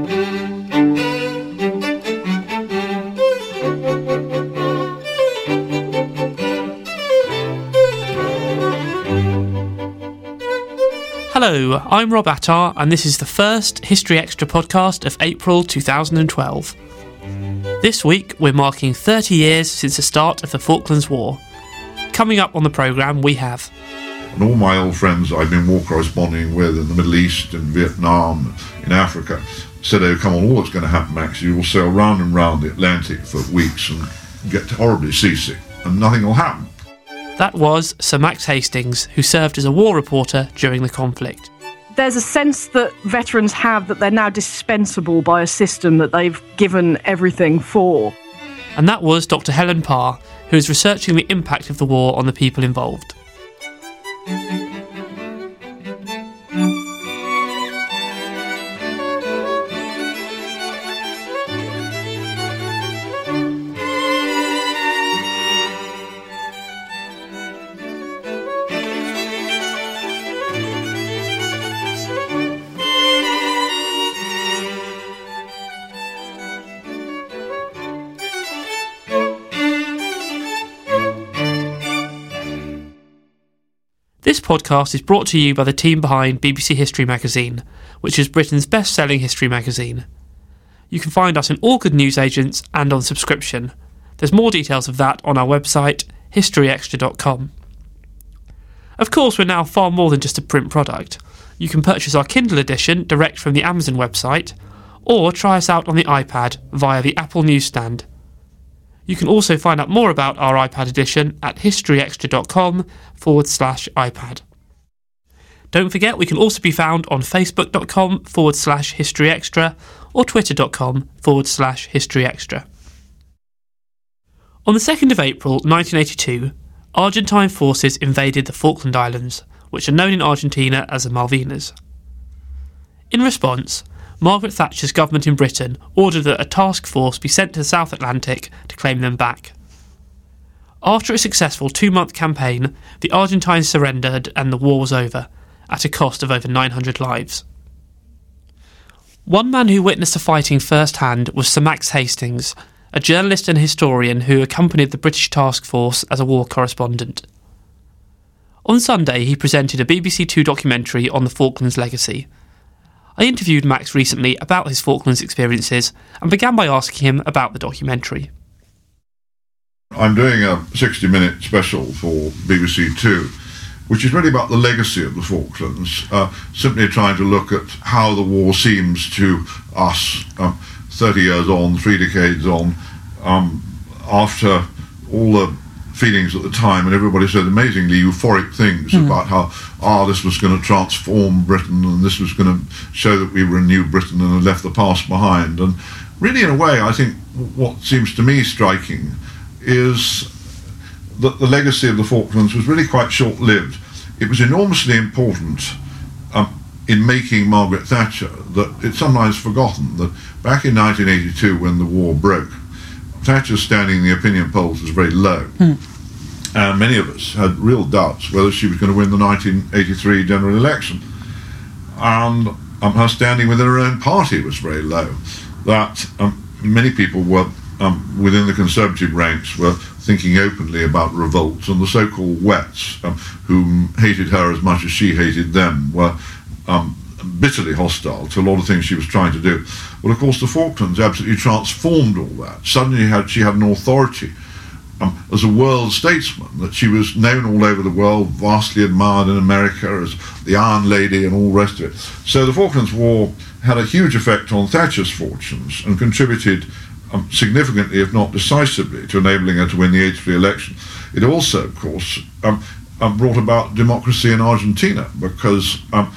Hello, I'm Rob Attar, and this is the first History Extra podcast of April 2012. This week, we're marking 30 years since the start of the Falklands War. Coming up on the programme, we have... And all my old friends I've been war corresponding with in the Middle East, in Vietnam, in Africa, said, oh, come on, all that's going to happen, Max, you will sail round and round the Atlantic for weeks and get horribly seasick, and nothing will happen. That was Sir Max Hastings, who served as a war reporter during the conflict. There's a sense that veterans have that they're now dispensable by a system that they've given everything for. And that was Dr. Helen Parr, who is researching the impact of the war on the people involved. This podcast is brought to you by the team behind BBC History Magazine, which is Britain's best-selling history magazine. You can find us in all good newsagents and on subscription. There's more details of that on our website, historyextra.com. Of course, we're now far more than just a print product. You can purchase our Kindle edition direct from the Amazon website, or try us out on the iPad via the Apple newsstand. You can also find out more about our iPad edition at historyextra.com/iPad. Don't forget, we can also be found on facebook.com/historyextra or twitter.com/historyextra. On the 2nd of April 1982, Argentine forces invaded the Falkland Islands, which are known in Argentina as the Malvinas. In response, Margaret Thatcher's government in Britain ordered that a task force be sent to the South Atlantic to claim them back. After a successful 2-month campaign, the Argentines surrendered and the war was over, at a cost of over 900 lives. One man who witnessed the fighting firsthand was Sir Max Hastings, a journalist and historian who accompanied the British task force as a war correspondent. On Sunday, he presented a BBC Two documentary on the Falklands legacy. I interviewed Max recently about his Falklands experiences and began by asking him about the documentary. I'm doing a 60-minute special for BBC Two, which is really about the legacy of the Falklands, simply trying to look at how the war seems to us 30 years on, 3 decades on, after all the feelings at the time, and everybody said amazingly euphoric things about how this was going to transform Britain and this was going to show that we were a new Britain and had left the past behind. And really, in a way, I think what seems to me striking is that the legacy of the Falklands was really quite short-lived. It was enormously important in making Margaret Thatcher that it's sometimes forgotten that back in 1982, when the war broke, Thatcher's standing in the opinion polls was very low. And many of us had real doubts whether she was going to win the 1983 general election. And her standing within her own party was very low. That many people were, within the Conservative ranks, were thinking openly about revolts, and the so-called wets, who hated her as much as she hated them, were bitterly hostile to a lot of things she was trying to do. Well, of course, the Falklands absolutely transformed all that. Suddenly she had an authority as a world statesman, that she was known all over the world, vastly admired in America as the Iron Lady and all the rest of it. So the Falklands War had a huge effect on Thatcher's fortunes and contributed significantly, if not decisively, to enabling her to win the 83 election. It also, of course, brought about democracy in Argentina, because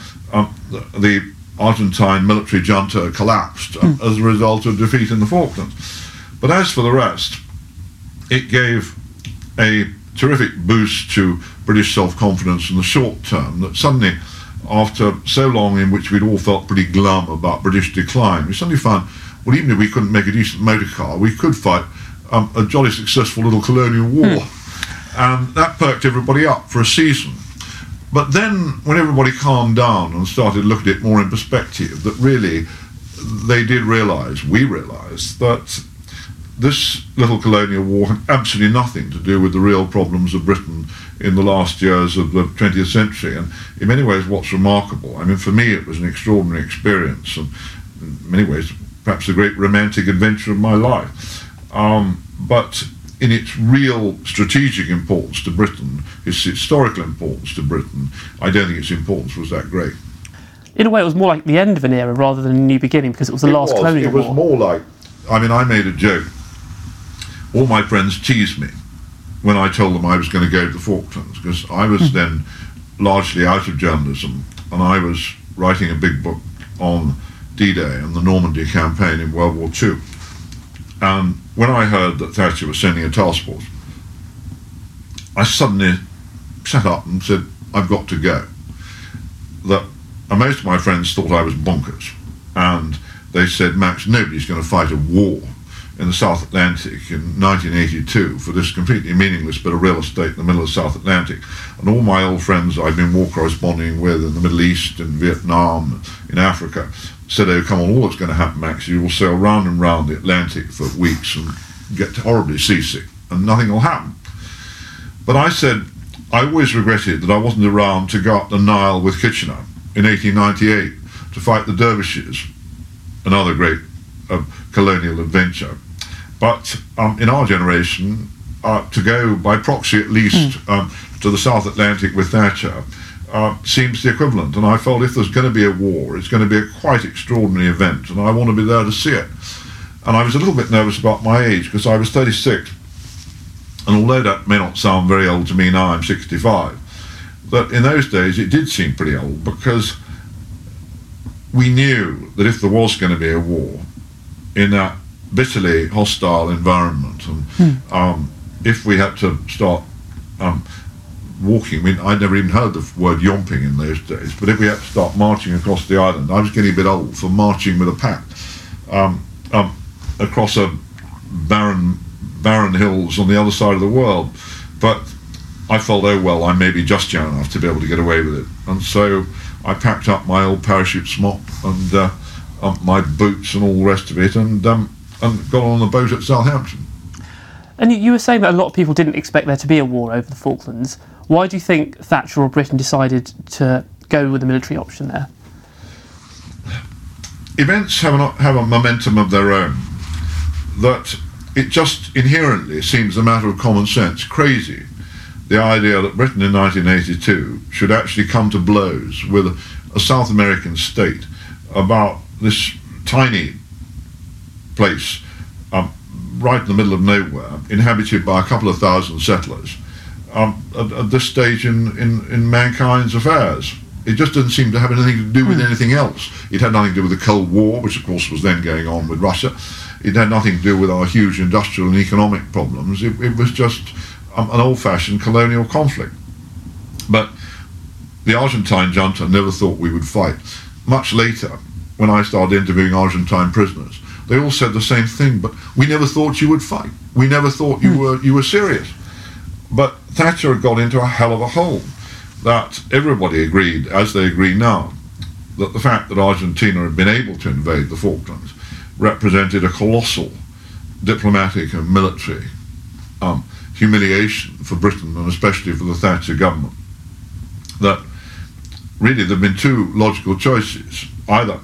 the Argentine military junta collapsed as a result of defeat in the Falklands. But as for the rest, it gave a terrific boost to British self-confidence in the short term, that suddenly, after so long in which we'd all felt pretty glum about British decline, we suddenly found, well, even if we couldn't make a decent motor car, we could fight a jolly successful little colonial war. And that perked everybody up for a season. But then, when everybody calmed down and started looking at it more in perspective, that really they did realise, we realised, that this little colonial war had absolutely nothing to do with the real problems of Britain in the last years of the 20th century. And in many ways, what's remarkable, I mean, for me, it was an extraordinary experience, and in many ways, perhaps the great romantic adventure of my life. But in its real strategic importance to Britain, its historical importance to Britain, I don't think its importance was that great. In a way, it was more like the end of an era rather than a new beginning, because it was the last colonial war. It was more like, I mean, I made a joke. All my friends teased me when I told them I was going to go to the Falklands, because I was then largely out of journalism, and I was writing a big book on D-Day and the Normandy campaign in World War II. And when I heard that Thatcher was sending a task force, I suddenly sat up and said, I've got to go. And most of my friends thought I was bonkers, and they said, Max, nobody's going to fight a war in the South Atlantic in 1982 for this completely meaningless bit of real estate in the middle of the South Atlantic. And all my old friends I've been war corresponding with in the Middle East, in Vietnam, in Africa, said, oh, come on, all that's going to happen, Max, you will sail round and round the Atlantic for weeks and get horribly seasick, and nothing will happen. But I said, I always regretted that I wasn't around to go up the Nile with Kitchener in 1898 to fight the dervishes, another great colonial adventure. But in our generation, to go by proxy at least to the South Atlantic with Thatcher seems the equivalent. And I felt if there's going to be a war, it's going to be a quite extraordinary event, and I want to be there to see it. And I was a little bit nervous about my age, because I was 36. And although that may not sound very old to me now, I'm 65, that in those days it did seem pretty old, because we knew that if there was going to be a war in that bitterly hostile environment, and if we had to start walking, I mean, I'd never even heard the word yomping in those days, but if we had to start marching across the island, I was getting a bit old for marching with a pack across a barren hills on the other side of the world. But I felt, oh well, I may be just young enough to be able to get away with it. And so I packed up my old parachute smock and my boots and all the rest of it, and got on the boat at Southampton. And you were saying that a lot of people didn't expect there to be a war over the Falklands. Why do you think Thatcher or Britain decided to go with the military option there? Events have a momentum of their own, that it just inherently seems a matter of common sense, crazy, the idea that Britain in 1982 should actually come to blows with a South American state about this tiny place right in the middle of nowhere, inhabited by a couple of thousand settlers, at this stage in mankind's affairs. It just didn't seem to have anything to do with anything else. It had nothing to do with the Cold War, which of course was then going on with Russia. It had nothing to do with our huge industrial and economic problems. It was just an old-fashioned colonial conflict. But the Argentine junta never thought we would fight. Much later, when I started interviewing Argentine prisoners, they all said the same thing, but we never thought you would fight. We never thought you were serious. But Thatcher had got into a hell of a hole, that everybody agreed, as they agree now, that the fact that Argentina had been able to invade the Falklands represented a colossal diplomatic and military humiliation for Britain, and especially for the Thatcher government. That really there have been two logical choices: either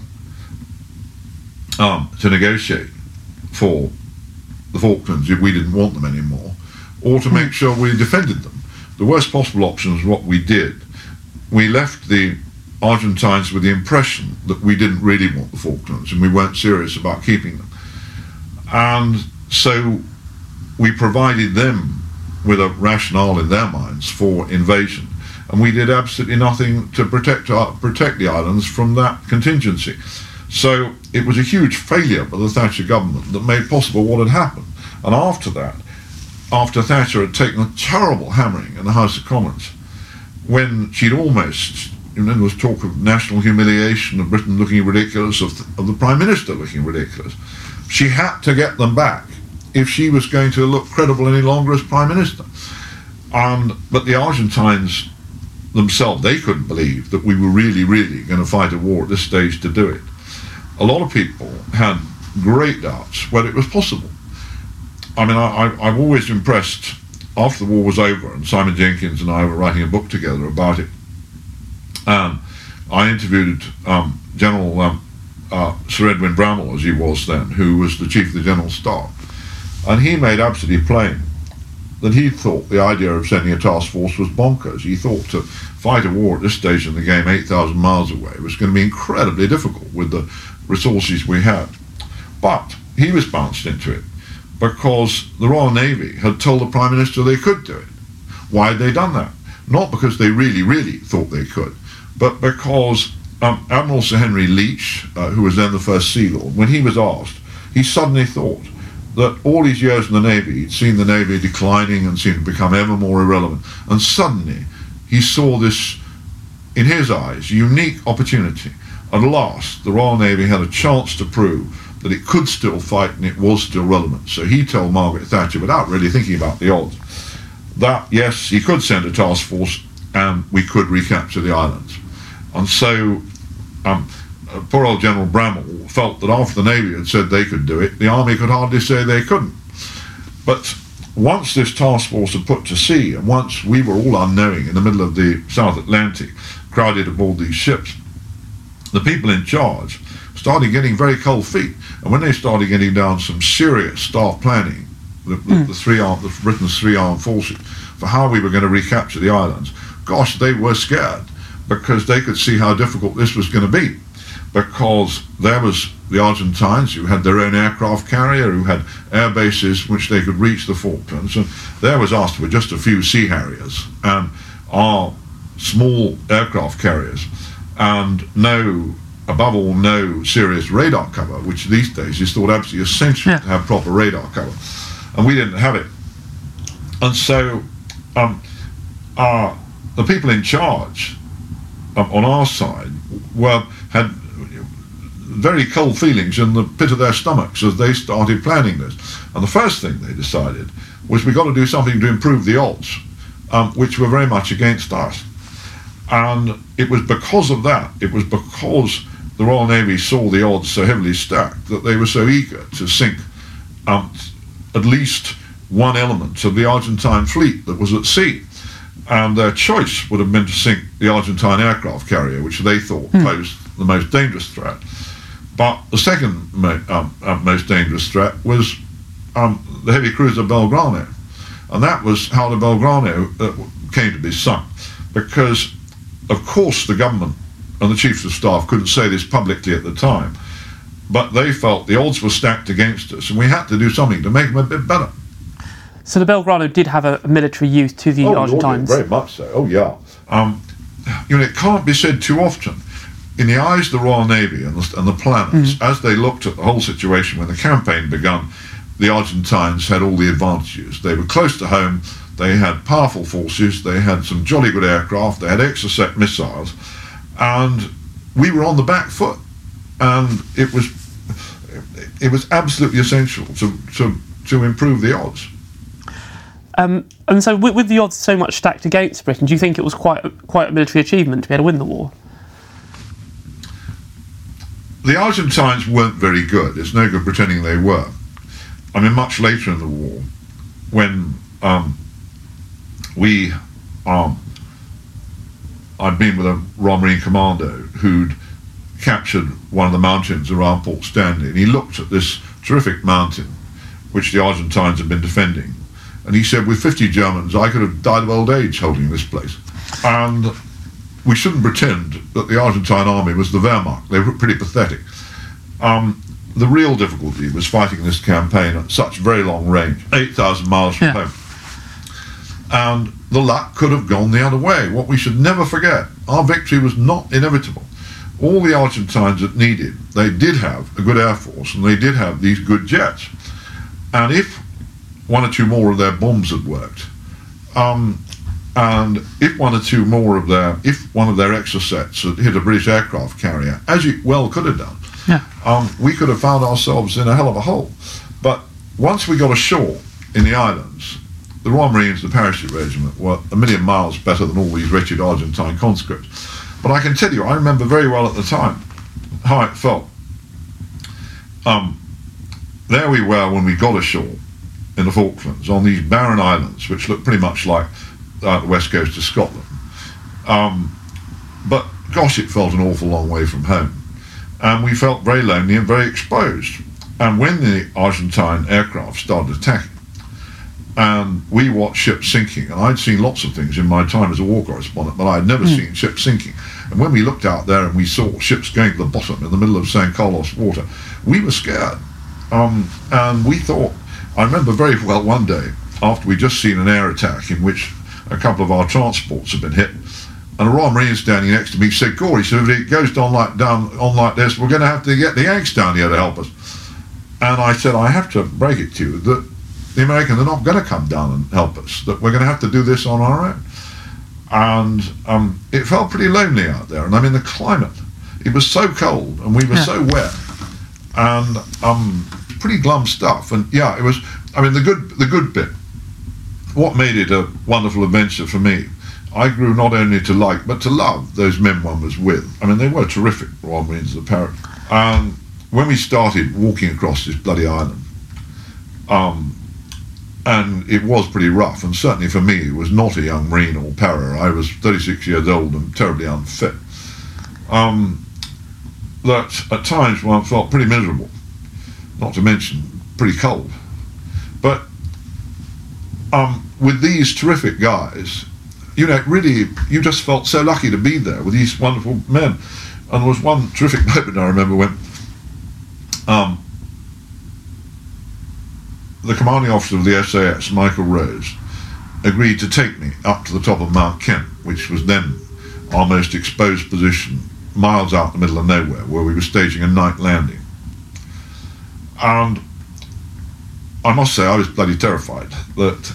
to negotiate for the Falklands if we didn't want them anymore, or to make sure we defended them. The worst possible option is what we did. We left the Argentines with the impression that we didn't really want the Falklands and we weren't serious about keeping them. And so we provided them with a rationale in their minds for invasion, and we did absolutely nothing to protect the islands from that contingency. So it was a huge failure by the Thatcher government that made possible what had happened. And after that, after Thatcher had taken a terrible hammering in the House of Commons, when she'd almost, there was talk of national humiliation, of Britain looking ridiculous, of the Prime Minister looking ridiculous, she had to get them back if she was going to look credible any longer as Prime Minister. But the Argentines themselves, they couldn't believe that we were really, really going to fight a war at this stage to do it. a lot of people had great doubts whether it was possible. I mean, I've always impressed, after the war was over, and Simon Jenkins and I were writing a book together about it, I interviewed General Sir Edwin Bramall, as he was then, who was the Chief of the General Staff, and he made absolutely plain that he thought the idea of sending a task force was bonkers. He thought to fight a war at this stage in the game 8,000 miles away was going to be incredibly difficult with the resources we had. But he was bounced into it because the Royal Navy had told the Prime Minister they could do it. Why had they done that? Not because they really, really thought they could, but because Admiral Sir Henry Leach, who was then the First Sea Lord, when he was asked, he suddenly thought that all these years in the Navy, he'd seen the Navy declining and seemed to become ever more irrelevant, and suddenly he saw this, in his eyes, unique opportunity. At last, the Royal Navy had a chance to prove that it could still fight and it was still relevant. So he told Margaret Thatcher, without really thinking about the odds, that yes, he could send a task force and we could recapture the islands. And so poor old General Bramall felt that after the Navy had said they could do it, the Army could hardly say they couldn't. But once this task force had put to sea, and once we were all unknowing in the middle of the South Atlantic, crowded aboard these ships, the people in charge started getting very cold feet. And when they started getting down some serious staff planning, Britain's three armed forces, for how we were going to recapture the islands, gosh, they were scared, because they could see how difficult this was going to be. Because there was the Argentines, who had their own aircraft carrier, who had air bases which they could reach the Falklands, and there was us with just a few Sea Harriers and our small aircraft carriers, and above all, no serious radar cover, which these days is thought absolutely essential to have proper radar cover, and we didn't have it. And so the people in charge on our side had very cold feelings in the pit of their stomachs as they started planning this. And the first thing they decided was we've got to do something to improve the odds, which were very much against us. And it was because of that, it was because the Royal Navy saw the odds so heavily stacked that they were so eager to sink at least one element of the Argentine fleet that was at sea. And their choice would have been to sink the Argentine aircraft carrier, which they thought posed the most dangerous threat. But the second most dangerous threat was the heavy cruiser Belgrano. And that was how the Belgrano came to be sunk. Because, of course, the government and the chiefs of staff couldn't say this publicly at the time, but they felt the odds were stacked against us, and we had to do something to make them a bit better. So the Belgrano did have a military use to the Argentines? Very much so, oh yeah. It can't be said too often. In the eyes of the Royal Navy and the planners, as they looked at the whole situation when the campaign begun, the Argentines had all the advantages. They were close to home, they had powerful forces, they had some jolly good aircraft, they had Exocet missiles, and we were on the back foot. And it was absolutely essential to improve the odds. And so with the odds so much stacked against Britain, do you think it was quite a military achievement to be able to win the war? The Argentines weren't very good. It's no good pretending they were. I mean, much later in the war, when I'd been with a Royal Marine Commando who'd captured one of the mountains around Port Stanley, and he looked at this terrific mountain which the Argentines had been defending, and he said, with 50 Germans, I could have died of old age holding this place. And we shouldn't pretend that the Argentine army was the Wehrmacht. They were pretty pathetic. The real difficulty was fighting this campaign at such very long range, 8,000 miles from home. And the luck could have gone the other way. What we should never forget, our victory was not inevitable. All the Argentines had needed, they did have a good air force, and they did have these good jets. And if one or two more of their bombs had worked, and if one or two more of if one of their Exocets had hit a British aircraft carrier, as it well could have done, we could have found ourselves in a hell of a hole. But once we got ashore in the islands, the Royal Marines, the Parachute Regiment, were a million miles better than all these wretched Argentine conscripts. But I can tell you, I remember very well at the time how it felt there we were when we got ashore in the Falklands on these barren islands, which look pretty much like the west coast of Scotland. But gosh, it felt an awful long way from home. And we felt very lonely and very exposed. And when the Argentine aircraft started attacking, and we watched ships sinking, and I'd seen lots of things in my time as a war correspondent, but I'd never seen ships sinking. And when we looked out there and we saw ships going to the bottom in the middle of San Carlos water, we were scared. And we thought, I remember very well one day, after we'd just seen an air attack in which a couple of our transports had been hit, and a Royal Marine standing next to me said, Corey, so if it goes on like this, we're going to have to get the Yanks down here to help us. And I said, I have to break it to you that the Americans are not going to come down and help us, that we're going to have to do this on our own. And it felt pretty lonely out there. And I mean, the climate, it was so cold and we were so wet, and pretty glum stuff. And yeah, it was, I mean, the good bit, what made it a wonderful adventure for me, I grew not only to like but to love those men one was with. I mean, they were terrific, Royal Marines of the Parrot. And when we started walking across this bloody island, and it was pretty rough, and certainly for me, it was not a young Marine or para. I was 36 years old and terribly unfit. That at times one felt pretty miserable, not to mention pretty cold. But with these terrific guys, you know, really, you just felt so lucky to be there with these wonderful men. And there was one terrific moment I remember when the commanding officer of the SAS, Michael Rose, agreed to take me up to the top of Mount Kent, which was then our most exposed position, miles out in the middle of nowhere, where we were staging a night landing. And I must say I was bloody terrified that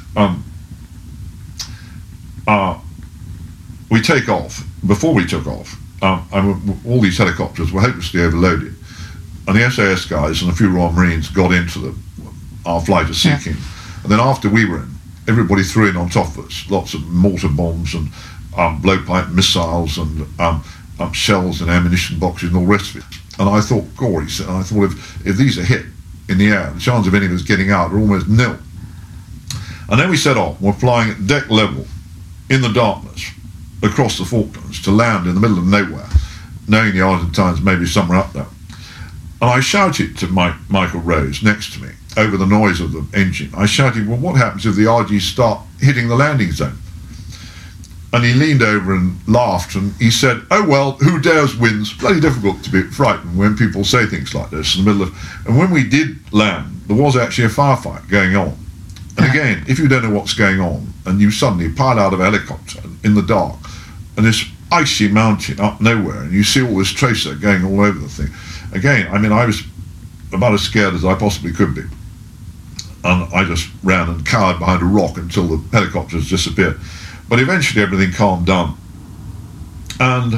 we take off. Before we took off, all these helicopters were hopelessly overloaded, and the SAS guys and a few Royal Marines got into our flight of sinking. And then after we were in, everybody threw in on top of us lots of mortar bombs and blowpipe missiles and shells and ammunition boxes and all the rest of it. And I thought, Corey, I thought if these are hit in the air, the chance of any of us getting out are almost nil. And then we set off. We're flying at deck level in the darkness across the Falklands to land in the middle of nowhere, knowing the Argentines may be somewhere up there. And I shouted to Michael Rose next to me over the noise of the engine. I shouted, well, what happens if the RGs start hitting the landing zone? And he leaned over and laughed, and he said, oh, well, who dares wins? Bloody difficult to be frightened when people say things like this in the middle of... And when we did land, there was actually a firefight going on. And again, if you don't know what's going on, and you suddenly pile out of a helicopter in the dark, and this icy mountain up nowhere, and you see all this tracer going all over the thing. Again, I mean, I was about as scared as I possibly could be. And I just ran and cowered behind a rock until the helicopters disappeared. But eventually everything calmed down. And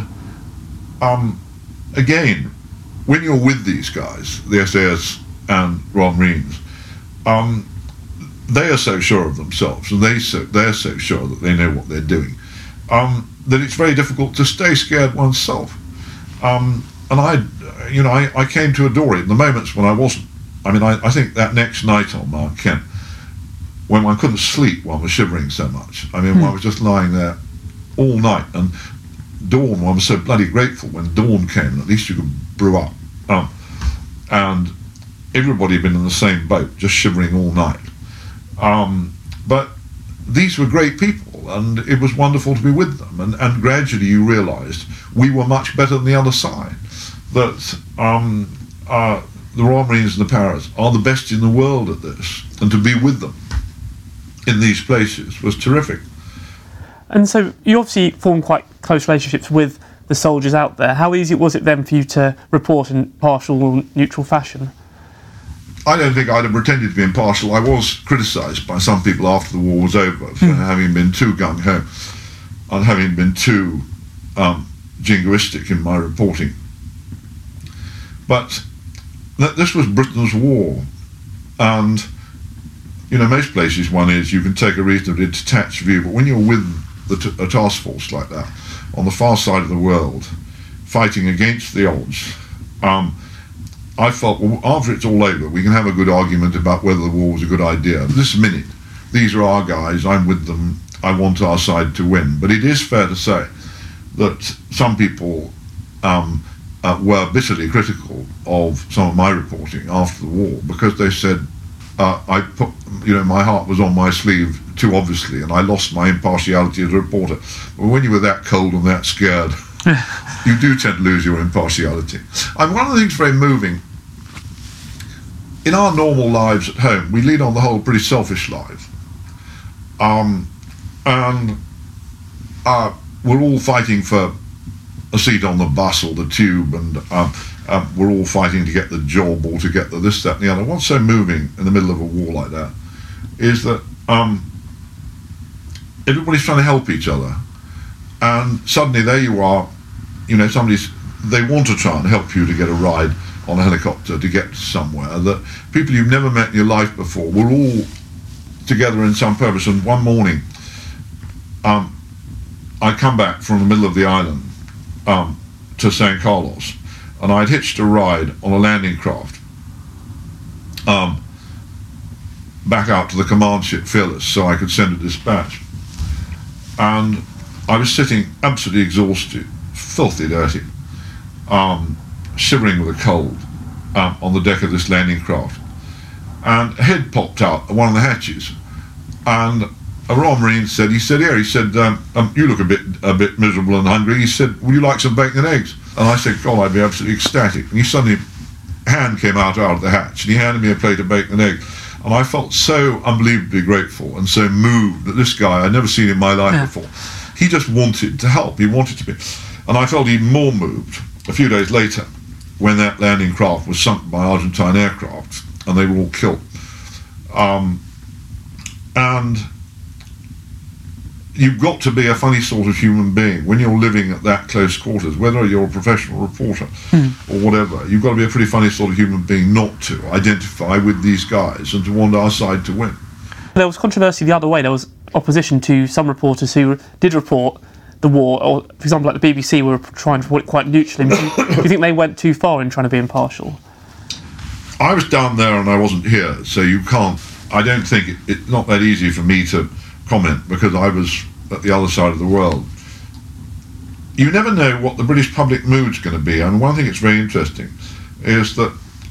again, when you're with these guys, the SAS and Royal Marines, they are so sure of themselves, and they're so sure that they know what they're doing, that it's very difficult to stay scared oneself. And I came to adore it in the moments when I wasn't. I mean, I think that next night on Mount Kent, when one couldn't sleep, one was shivering so much. I mean, one was just lying there all night, and dawn, one was so bloody grateful when dawn came, and at least you could brew up. And everybody had been in the same boat, just shivering all night. But these were great people, and it was wonderful to be with them. And gradually you realised we were much better than the other side. That the Royal Marines and the Paras are the best in the world at this, and to be with them in these places was terrific. And so you obviously formed quite close relationships with the soldiers out there. How easy was it then for you to report in partial or neutral fashion? I don't think I'd have pretended to be impartial. I was criticised by some people after the war was over for having been too gung-ho and having been too jingoistic in my reporting. But this was Britain's war, and you know, most places you can take a reasonably detached view, but when you're with a task force like that on the far side of the world, fighting against the odds, I felt, well, after it's all over, we can have a good argument about whether the war was a good idea. This minute, these are our guys, I'm with them, I want our side to win. But it is fair to say that some people were bitterly critical of some of my reporting after the war, because they said I put, my heart was on my sleeve too obviously, and I lost my impartiality as a reporter. But when you were that cold and that scared, you do tend to lose your impartiality. And one of the things very moving, in our normal lives at home, we lead on the whole pretty selfish lives. And we're all fighting for a seat on the bus or the tube, and we're all fighting to get the job or to get the this, that and the other. What's so moving in the middle of a war like that is that everybody's trying to help each other, and suddenly there you are, they want to try and help you to get a ride on a helicopter to get somewhere, that people you've never met in your life before were all together in some purpose. And one morning I come back from the middle of the island to San Carlos, and I'd hitched a ride on a landing craft back out to the command ship Fearless so I could send a dispatch. And I was sitting absolutely exhausted, filthy dirty, shivering with a cold on the deck of this landing craft. And a head popped out at one of the hatches, and a Royal Marine said, you look a bit miserable and hungry. He said, would you like some bacon and eggs? And I said, God, I'd be absolutely ecstatic. And he suddenly, a hand came out of the hatch, and he handed me a plate of bacon and eggs. And I felt so unbelievably grateful and so moved that this guy I'd never seen in my life before, he just wanted to help. He wanted to be. And I felt even more moved a few days later when that landing craft was sunk by Argentine aircraft and they were all killed. And you've got to be a funny sort of human being when you're living at that close quarters, whether you're a professional reporter or whatever. You've got to be a pretty funny sort of human being not to identify with these guys and to want our side to win. There was controversy the other way. There was opposition to some reporters who did report the war, or for example like the BBC were trying to report it quite neutrally. Do you think they went too far in trying to be impartial? I was down there and I wasn't here, so you can't, I don't think it's not that easy for me to comment because I was at the other side of the world. You never know what the British public mood's going to be, and one thing that's very interesting is that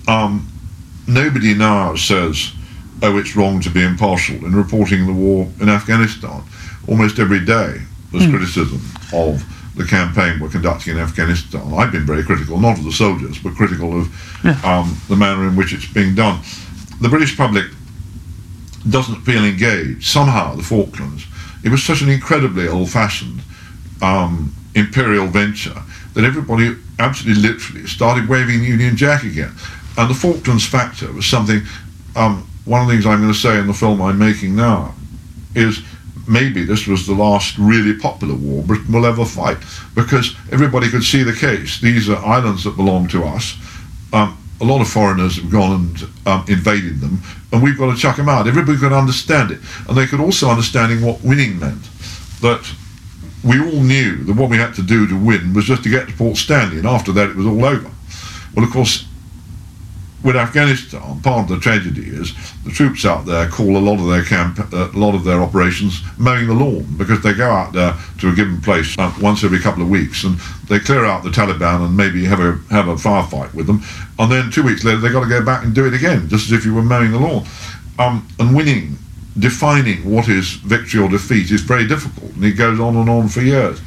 nobody now says, oh, it's wrong to be impartial in reporting the war in Afghanistan. Almost every day there's criticism of the campaign we're conducting in Afghanistan. I've been very critical, not of the soldiers, but critical of the manner in which it's being done. The British public doesn't feel engaged. Somehow, the Falklands, it was such an incredibly old-fashioned imperial venture that everybody absolutely literally started waving the Union Jack again. And the Falklands factor was something, one of the things I'm going to say in the film I'm making now is maybe this was the last really popular war Britain will ever fight, because everybody could see the case. These are islands that belong to us. A lot of foreigners have gone and invaded them, and we've got to chuck them out. Everybody could understand it, and they could also understand what winning meant. That we all knew that what we had to do to win was just to get to Port Stanley, and after that it was all over. Well, of course, with Afghanistan, part of the tragedy is the troops out there call a lot of their operations mowing the lawn, because they go out there to a given place once every couple of weeks and they clear out the Taliban and maybe have a firefight with them, and then 2 weeks later they've got to go back and do it again, just as if you were mowing the lawn. And winning, defining what is victory or defeat is very difficult, and it goes on and on for years.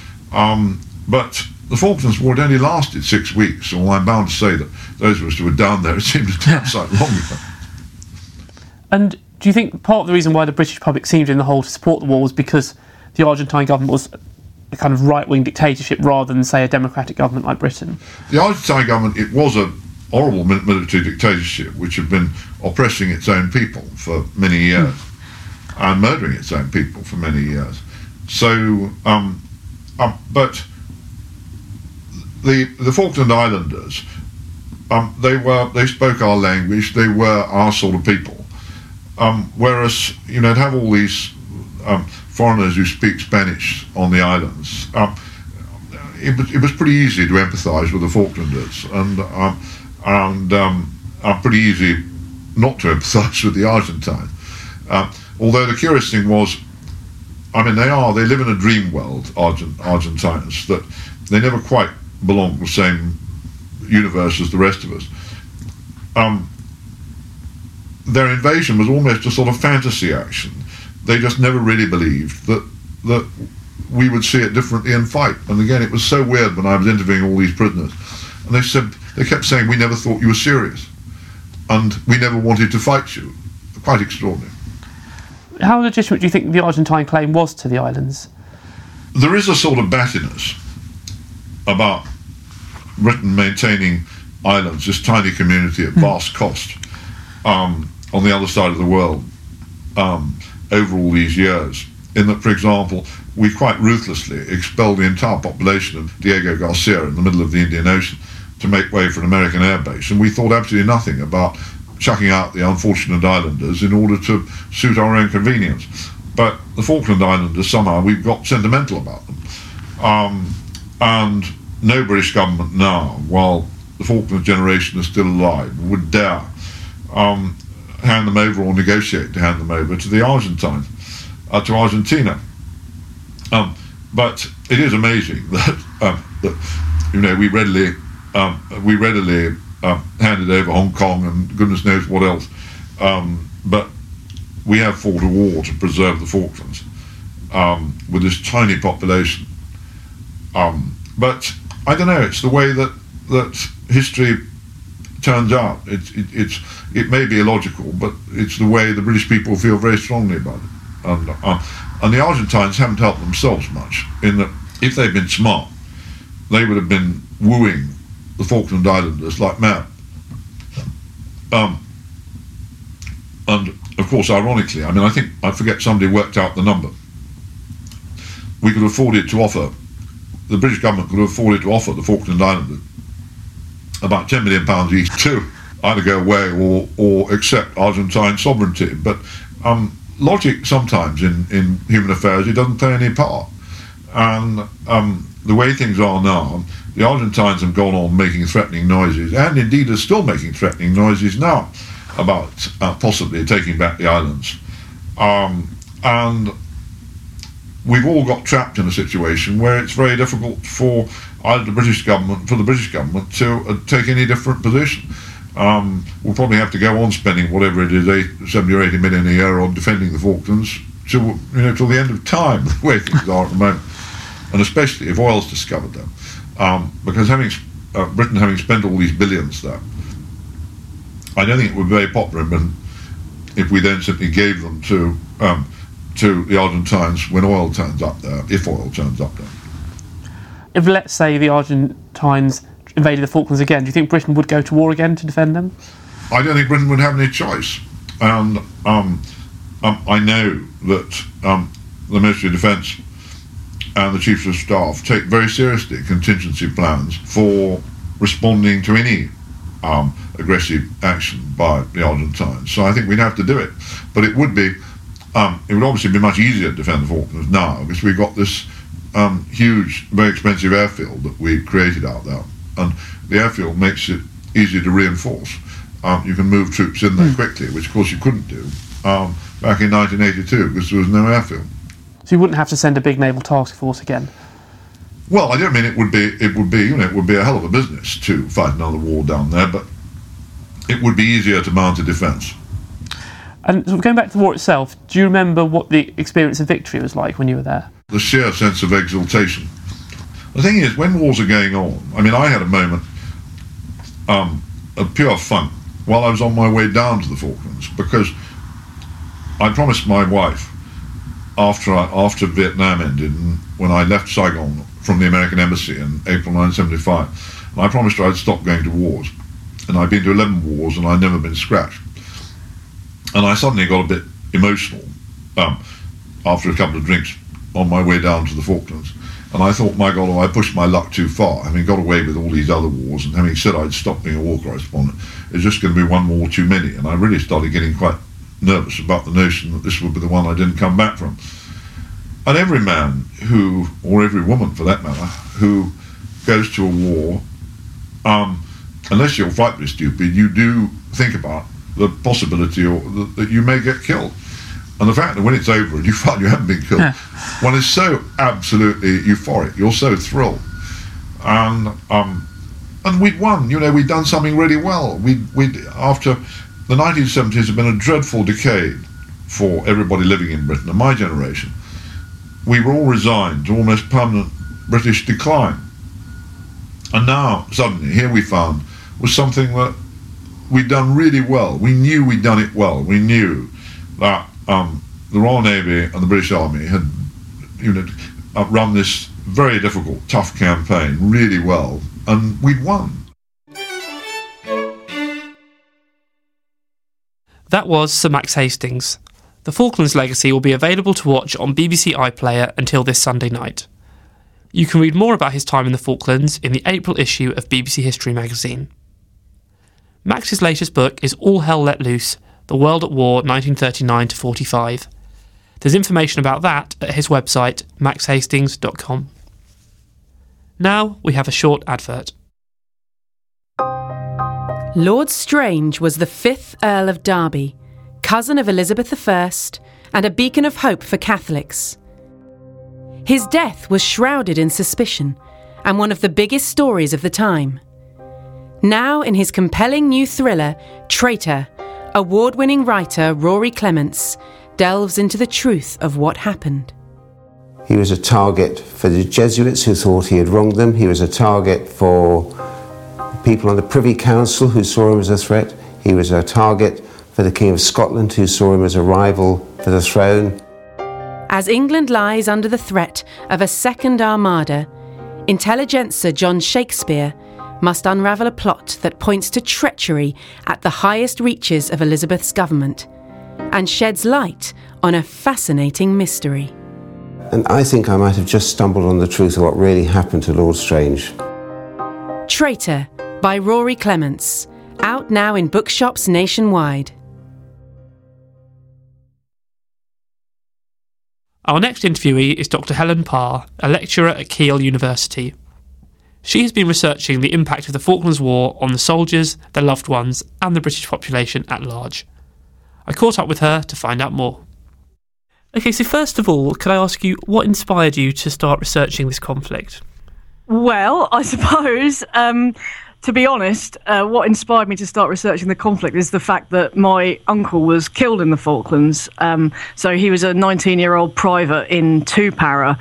But the Falklands War had only lasted 6 weeks, so I'm bound to say that those of us who were down there, it seemed to take slightly longer. And do you think part of the reason why the British public seemed in the whole to support the war was because the Argentine government was a kind of right-wing dictatorship rather than, say, a democratic government like Britain? The Argentine government, it was a horrible military dictatorship which had been oppressing its own people for many years and murdering its own people for many years. So, but the Falkland Islanders, they spoke our language, they were our sort of people. Whereas, to have all these foreigners who speak Spanish on the islands, it was pretty easy to empathise with the Falklanders, and are pretty easy not to empathise with the Argentines. Although the curious thing was, I mean, they live in a dream world, Argentines, that they never quite belong to the same universe as the rest of us. Their invasion was almost a sort of fantasy action. They just never really believed that we would see it differently and fight. And again, it was so weird when I was interviewing all these prisoners, and they kept saying, we never thought you were serious, and we never wanted to fight you. Quite extraordinary. How legitimate do you think the Argentine claim was to the islands? There is a sort of battiness about Britain maintaining islands, this tiny community at vast cost, on the other side of the world, over all these years. In that, for example, we quite ruthlessly expelled the entire population of Diego Garcia in the middle of the Indian Ocean to make way for an American air base, and we thought absolutely nothing about chucking out the unfortunate islanders in order to suit our own convenience. But the Falkland Islanders, somehow we've got sentimental about them. And no British government now, while the Falkland generation is still alive, would dare hand them over or negotiate to hand them over to the Argentines, to Argentina. But it is amazing that we readily handed over Hong Kong and goodness knows what else. But we have fought a war to preserve the Falklands with this tiny population. But I don't know, it's the way that history turns out. It may be illogical, but it's the way the British people feel very strongly about it. And the Argentines haven't helped themselves much, in that if they'd been smart, they would have been wooing the Falkland Islanders like mad. And of course, ironically, I mean, I forget somebody worked out the number. We could afford it to offer, the British government could have afforded to offer the Falkland Islanders about £10 million each to either go away or accept Argentine sovereignty. But logic sometimes in human affairs, it doesn't play any part. And the way things are now, the Argentines have gone on making threatening noises, and indeed are still making threatening noises now about possibly taking back the islands. And we've all got trapped in a situation where it's very difficult for the British government to take any different position. We'll probably have to go on spending whatever it is, 70 or 80 million a year on defending the Falklands till the end of time, the way things are at the moment, and especially if oil's discovered there. Because Britain having spent all these billions there, I don't think it would be very popular in Britain if we then simply gave them to the Argentines when oil turns up there, if oil turns up there. If, let's say, the Argentines invaded the Falklands again, do you think Britain would go to war again to defend them? I don't think Britain would have any choice. And I know that the Ministry of Defence and the Chiefs of Staff take very seriously contingency plans for responding to any aggressive action by the Argentines. So I think we'd have to do it. But it would obviously be much easier to defend the Falklands now, because we've got this huge, very expensive airfield that we created out there. And the airfield makes it easy to reinforce. You can move troops in there quickly, which of course you couldn't do back in 1982 because there was no airfield. So you wouldn't have to send a big naval task force again? Well, I don't mean it would be a hell of a business to fight another war down there, but it would be easier to mount a defence. And so going back to the war itself, do you remember what the experience of victory was like when you were there? The sheer sense of exultation. The thing is, when wars are going on, I mean, I had a moment of pure fun while I was on my way down to the Falklands, because I promised my wife after Vietnam ended, and when I left Saigon from the American Embassy in April 1975, and I promised her I'd stop going to wars. And I'd been to 11 wars and I'd never been scratched. And I suddenly got a bit emotional after a couple of drinks on my way down to the Falklands. And I thought, my God, I pushed my luck too far. Having got away with all these other wars and having said I'd stop being a war correspondent, it's just going to be one war too many. And I really started getting quite nervous about the notion that this would be the one I didn't come back from. And every man or every woman for that matter, who goes to a war, unless you're frightfully stupid, you do think about the possibility that you may get killed. And the fact that when it's over and you find you haven't been killed, one is so absolutely euphoric. You're so thrilled. And we'd won. You know, we'd done something really well. We'd after the 1970s had been a dreadful decade for everybody living in Britain, and my generation. We were all resigned to almost permanent British decline. And now, suddenly, here we found was something that we'd done really well. We knew we'd done it well. We knew that the Royal Navy and the British Army had, run this very difficult, tough campaign really well, and we'd won. That was Sir Max Hastings. The Falklands Legacy will be available to watch on BBC iPlayer until this Sunday night. You can read more about his time in the Falklands in the April issue of BBC History magazine. Max's latest book is All Hell Let Loose, The World at War 1939-45. There's information about that at his website, maxhastings.com. Now we have a short advert. Lord Strange was the 5th Earl of Derby, cousin of Elizabeth I, and a beacon of hope for Catholics. His death was shrouded in suspicion and one of the biggest stories of the time. Now, in his compelling new thriller, Traitor, award-winning writer Rory Clements delves into the truth of what happened. He was a target for the Jesuits who thought he had wronged them. He was a target for people on the Privy Council who saw him as a threat. He was a target for the King of Scotland who saw him as a rival for the throne. As England lies under the threat of a second armada, intelligentsia John Shakespeare must unravel a plot that points to treachery at the highest reaches of Elizabeth's government and sheds light on a fascinating mystery. And I think I might have just stumbled on the truth of what really happened to Lord Strange. Traitor by Rory Clements, out now in bookshops nationwide. Our next interviewee is Dr. Helen Parr, a lecturer at Keele University. She has been researching the impact of the Falklands War on the soldiers, their loved ones, and the British population at large. I caught up with her to find out more. Okay, so first of all, could I ask you, what inspired you to start researching this conflict? Well, I suppose, to be honest, what inspired me to start researching the conflict is the fact that my uncle was killed in the Falklands. So he was a 19-year-old private in Para,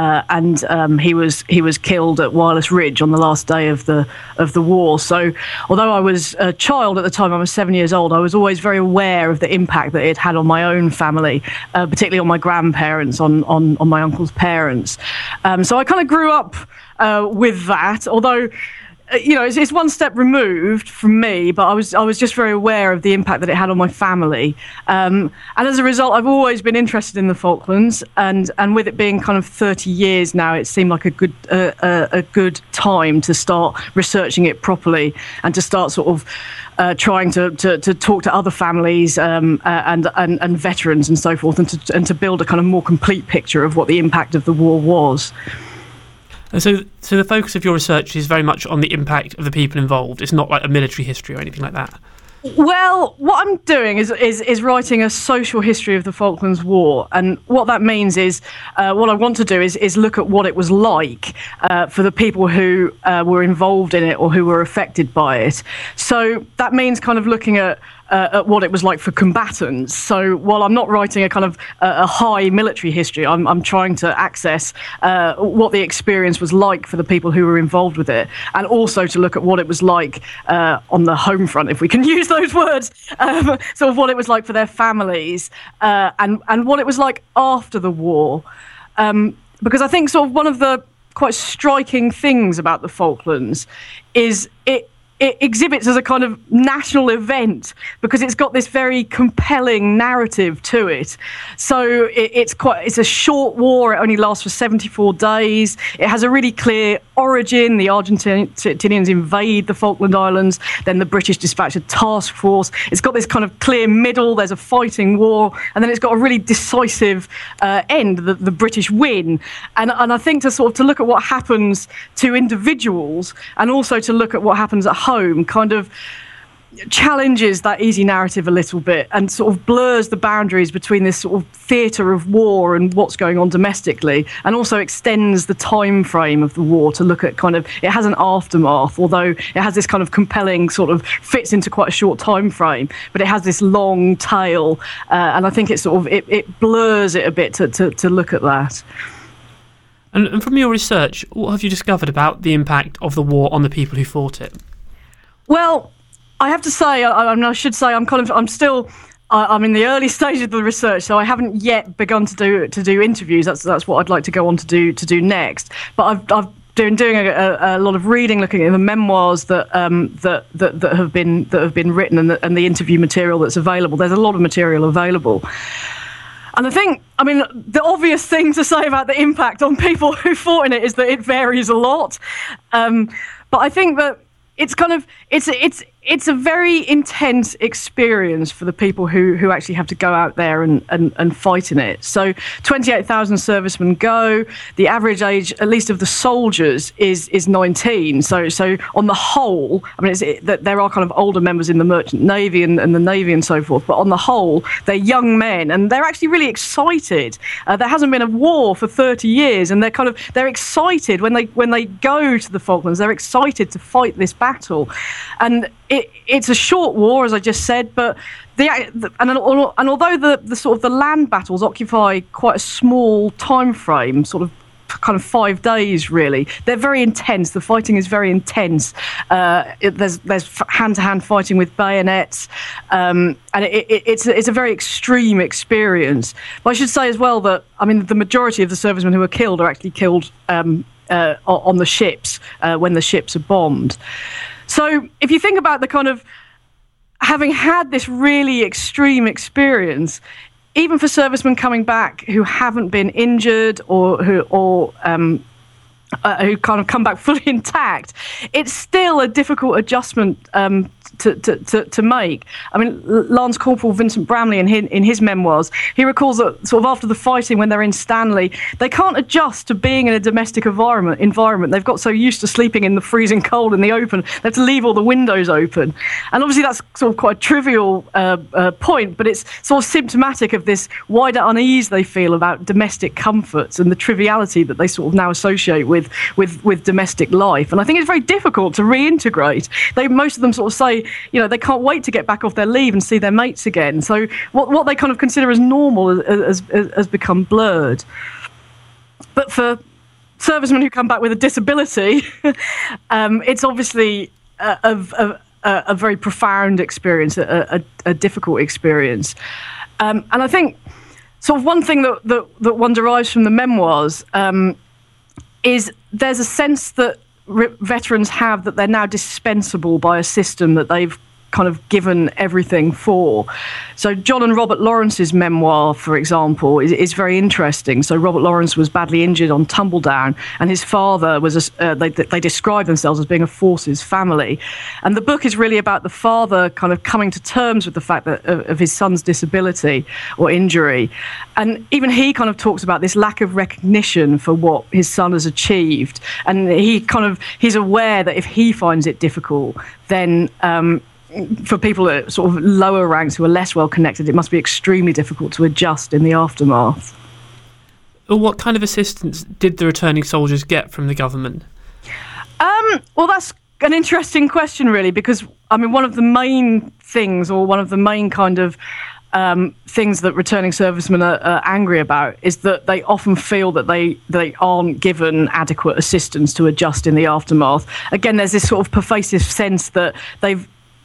and he was killed at Wireless Ridge on the last day of the war. So although I was a child at the time, I was 7 years old, I was always very aware of the impact that it had on my own family, particularly on my grandparents, on my uncle's parents. So I kind of grew up with that, although it's one step removed from me, but I was just very aware of the impact that it had on my family, and as a result, I've always been interested in the Falklands, and with it being kind of 30 years now, it seemed like a good time to start researching it properly and to start sort of trying to talk to other families and veterans and so forth, and to build a kind of more complete picture of what the impact of the war was. And so the focus of your research is very much on the impact of the people involved. It's not like a military history or anything like that. Well, what I'm doing is writing a social history of the Falklands War, and what that means is what I want to do is look at what it was like for the people who were involved in it or who were affected by it. So that means kind of looking at what it was like for combatants. So while I'm not writing a kind of a high military history, I'm trying to access what the experience was like for the people who were involved with it, and also to look at what it was like on the home front, if we can use those words, sort of what it was like for their families, and what it was like after the war. Because I think sort of one of the quite striking things about the Falklands is it exhibits as a kind of national event because it's got this very compelling narrative to it. So it's a short war. It only lasts for 74 days. It has a really clear origin. The Argentinians invade the Falkland Islands. Then the British dispatch a task force. It's got this kind of clear middle. There's a fighting war. And then it's got a really decisive end. The British win. And I think to look at what happens to individuals and also to look at what happens at home kind of challenges that easy narrative a little bit and sort of blurs the boundaries between this sort of theatre of war and what's going on domestically, and also extends the time frame of the war to look at kind of, it has an aftermath, although it has this kind of compelling sort of fits into quite a short time frame, but it has this long tail, and I think it sort of it blurs it a bit to look at that. And from your research, what have you discovered about the impact of the war on the people who fought it? Well, I have to say, I should say, I'm in the early stages of the research, so I haven't yet begun to do interviews. That's what I'd like to go on to do next. But I've been doing a lot of reading, looking at the memoirs that have been written and the interview material that's available. There's a lot of material available. And the obvious thing to say about the impact on people who fought in it is that it varies a lot. But I think that it's a very intense experience for the people who actually have to go out there and fight in it. So 28,000 servicemen go. The average age, at least of the soldiers, is 19. So on the whole, there are kind of older members in the Merchant Navy and the Navy and so forth, but on the whole, they're young men and they're actually really excited. There hasn't been a war for 30 years, and they're excited when they go to the Falklands. They're excited to fight this battle, and it's a short war, as I just said, but although the sort of the land battles occupy quite a small time frame, sort of kind of 5 days really, they're very intense. The fighting is very intense. There's hand-to-hand fighting with bayonets, and it's a very extreme experience. But I should say as well that the majority of the servicemen who are killed are actually killed on the ships when the ships are bombed. So if you think about the kind of having had this really extreme experience, even for servicemen coming back who haven't been injured or who kind of come back fully intact, it's still a difficult adjustment to make. Lance Corporal Vincent Bramley in his memoirs, he recalls that sort of after the fighting, when they're in Stanley, they can't adjust to being in a domestic environment. They've got so used to sleeping in the freezing cold in the open, they have to leave all the windows open. And obviously that's sort of quite a trivial point, but it's sort of symptomatic of this wider unease they feel about domestic comforts and the triviality that they sort of now associate with domestic life. And I think it's very difficult to reintegrate. Most of them sort of say, they can't wait to get back off their leave and see their mates again. So what they kind of consider as normal has become blurred. But for servicemen who come back with a disability, it's obviously a very profound experience, a difficult experience. And I think sort of one thing that one derives from the memoirs is there's a sense that veterans have that they're now dispensable by a system that they've kind of given everything for. So John and Robert Lawrence's memoir, for example, is very interesting. So Robert Lawrence was badly injured on Tumbledown, and his father was they describe themselves as being a forces family. And the book is really about the father kind of coming to terms with the fact that of his son's disability or injury. And even he kind of talks about this lack of recognition for what his son has achieved. And he's aware that if he finds it difficult, then for people at sort of lower ranks who are less well connected, it must be extremely difficult to adjust in the aftermath. What kind of assistance did the returning soldiers get from the government? Well, that's an interesting question, really, because one of the main things, or one of the main kind of things that returning servicemen are angry about, is that they often feel that they aren't given adequate assistance to adjust in the aftermath. Again, there's this sort of pervasive sense that they've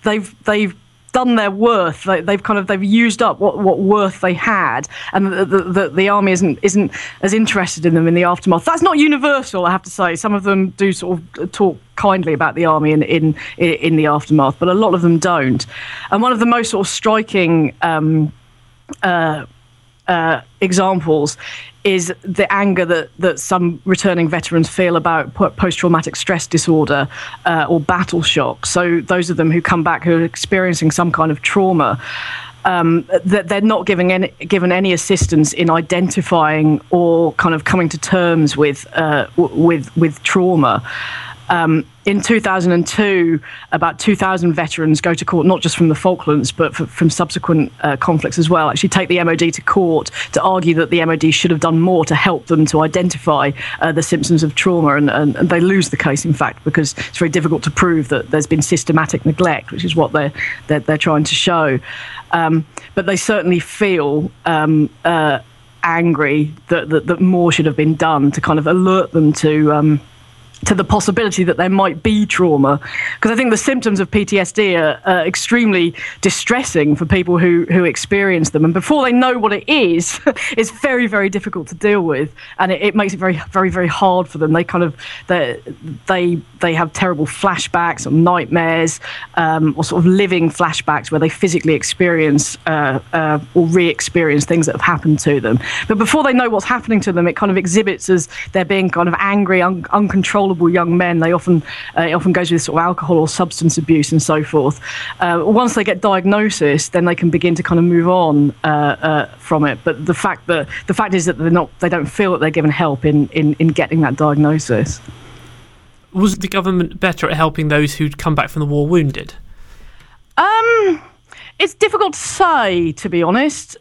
done their worth. They've used up what worth they had, and the army isn't as interested in them in the aftermath. That's not universal, I have to say. Some of them do sort of talk kindly about the army in the aftermath, but a lot of them don't. And one of the most sort of striking examples is the anger that some returning veterans feel about post-traumatic stress disorder or battle shock. So those of them who come back who are experiencing some kind of trauma, that they're not given any assistance in identifying or kind of coming to terms with trauma. In 2002, about 2,000 veterans go to court, not just from the Falklands, but from subsequent conflicts as well, actually take the MOD to court to argue that the MOD should have done more to help them to identify the symptoms of trauma. And they lose the case, in fact, because it's very difficult to prove that there's been systematic neglect, which is what they're trying to show. But they certainly feel angry that more should have been done to kind of alert them to the possibility that there might be trauma, because I think the symptoms of PTSD are extremely distressing for people who experience them, and before they know what it is, it's very, very difficult to deal with, and it makes it very, very, very hard for them. They kind of they have terrible flashbacks or nightmares, or sort of living flashbacks where they physically experience or re-experience things that have happened to them. But before they know what's happening to them, it kind of exhibits as they're being kind of angry, uncontrollable young men. It often goes with sort of alcohol or substance abuse and so forth. Once they get diagnosis, then they can begin to kind of move on from it. But the fact is that they don't feel that they're given help in getting that diagnosis. Was the government better at helping those who'd come back from the war wounded? It's difficult to say, to be honest.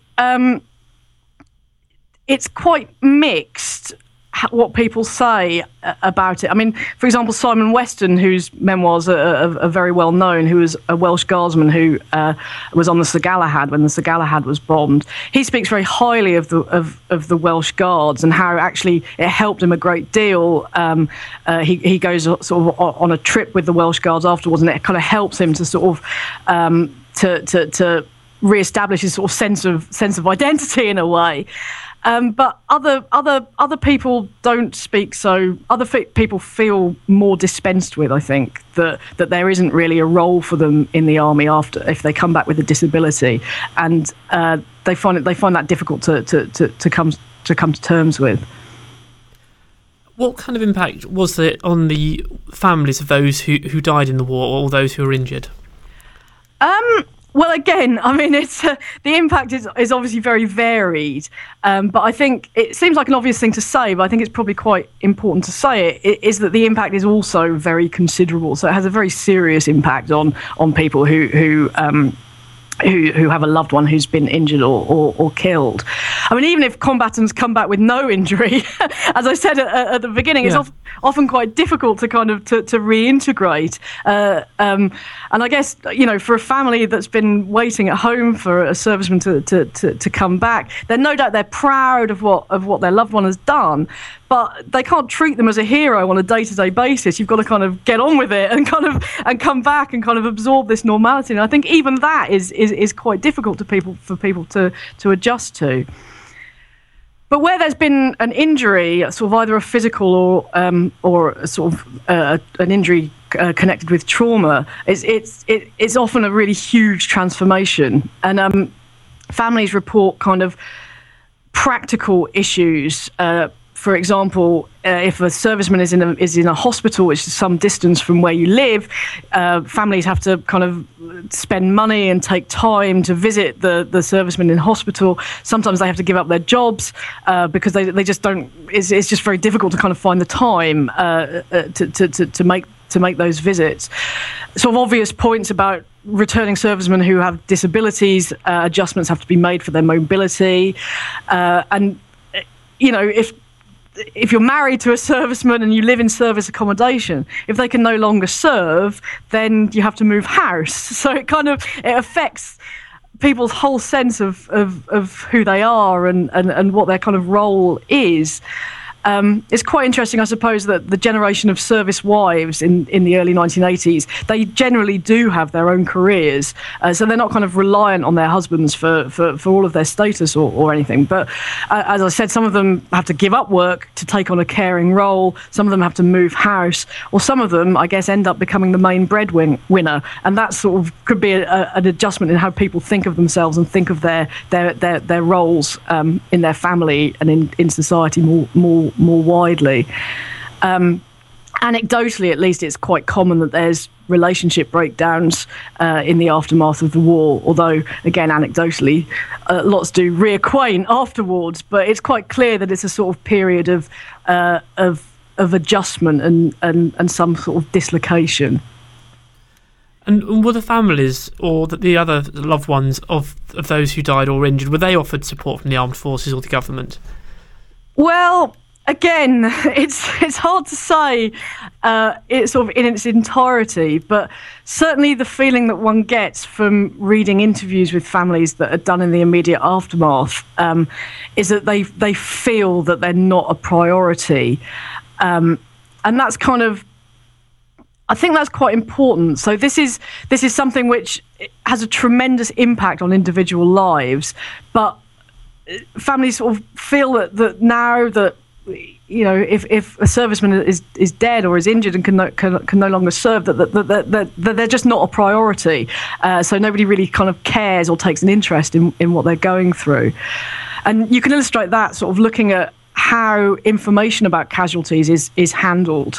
It's quite mixed what people say about it. I mean, for example, Simon Weston, whose memoirs are very well known, who was a Welsh Guardsman who was on the Sir Galahad when the Sir Galahad was bombed. He speaks very highly of the Welsh Guards and how actually it helped him a great deal. He goes sort of on a trip with the Welsh Guards afterwards, and it kind of helps him to sort of to re-establish his sort of sense of identity in a way. But other people don't speak so. Other people feel more dispensed with. I think that there isn't really a role for them in the army if they come back with a disability, and they find that difficult to come to terms with. What kind of impact was there on the families of those who died in the war or those who were injured? Well, again, I mean, it's the impact is obviously very varied, but I think it seems like an obvious thing to say, but I think it's probably quite important to say it is that the impact is also very considerable. So it has a very serious impact on people who have a loved one who's been injured or killed. I mean, even if combatants come back with no injury, as I said at the beginning, it's often quite difficult to kind of to reintegrate. And I guess, you know, for a family that's been waiting at home for a serviceman to come back, then no doubt they're proud of what their loved one has done. But they can't treat them as a hero on a day-to-day basis. You've got to kind of get on with it and come back and kind of absorb this normality. And I think even that is quite difficult for people to adjust to. But where there's been an injury, sort of either a physical or a sort of an injury connected with trauma, it's often a really huge transformation. And families report kind of practical issues. For example, if a serviceman is in a hospital, which is some distance from where you live, families have to kind of spend money and take time to visit the serviceman in hospital. Sometimes they have to give up their jobs because they just don't. It's just very difficult to kind of find the time to make those visits. Sort of obvious points about returning servicemen who have disabilities. Adjustments have to be made for their mobility, and you know, if you're married to a serviceman and you live in service accommodation, if they can no longer serve, then you have to move house. So it affects people's whole sense of who they are and what their kind of role is. It's quite interesting, I suppose, that the generation of service wives in the early 1980s, they generally do have their own careers, so they're not kind of reliant on their husbands for all of their status or anything. But as I said, some of them have to give up work to take on a caring role, some of them have to move house, or some of them, I guess, end up becoming the main breadwinner, and that sort of could be an adjustment in how people think of themselves and think of their roles in their family and in society more widely. Anecdotally, at least, it's quite common that there's relationship breakdowns in the aftermath of the war, although, again, anecdotally, lots do reacquaint afterwards, but it's quite clear that it's a sort of period of adjustment and some sort of dislocation. And were the families or the other loved ones of those who died or injured, were they offered support from the armed forces or the government? Well, again, it's hard to say it's sort of in its entirety, but certainly the feeling that one gets from reading interviews with families that are done in the immediate aftermath is that they feel that they're not a priority. And that's kind of, I think that's quite important. So this is something which has a tremendous impact on individual lives, but families sort of feel that now that, you know, if a serviceman is dead or is injured and can no longer serve, that they're just not a priority. So nobody really kind of cares or takes an interest in what they're going through. And you can illustrate that sort of looking at how information about casualties is handled.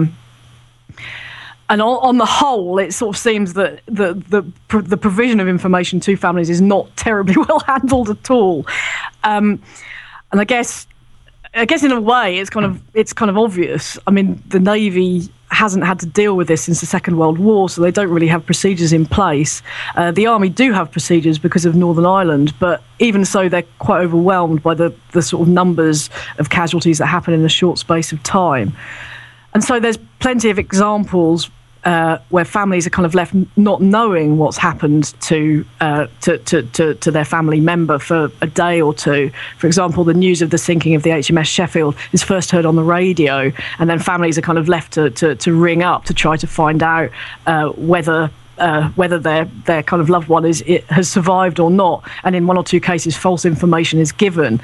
And on the whole, it sort of seems that the provision of information to families is not terribly well handled at all. And I guess in a way it's kind of obvious. I mean, the Navy hasn't had to deal with this since the Second World War, so they don't really have procedures in place. The Army do have procedures because of Northern Ireland, but even so, they're quite overwhelmed by the sort of numbers of casualties that happen in a short space of time. And so there's plenty of examples where families are kind of left not knowing what's happened to their family member for a day or two. For example, the news of the sinking of the HMS Sheffield is first heard on the radio, and then families are kind of left to ring up to try to find out whether their kind of loved one has survived or not. And in one or two cases, false information is given.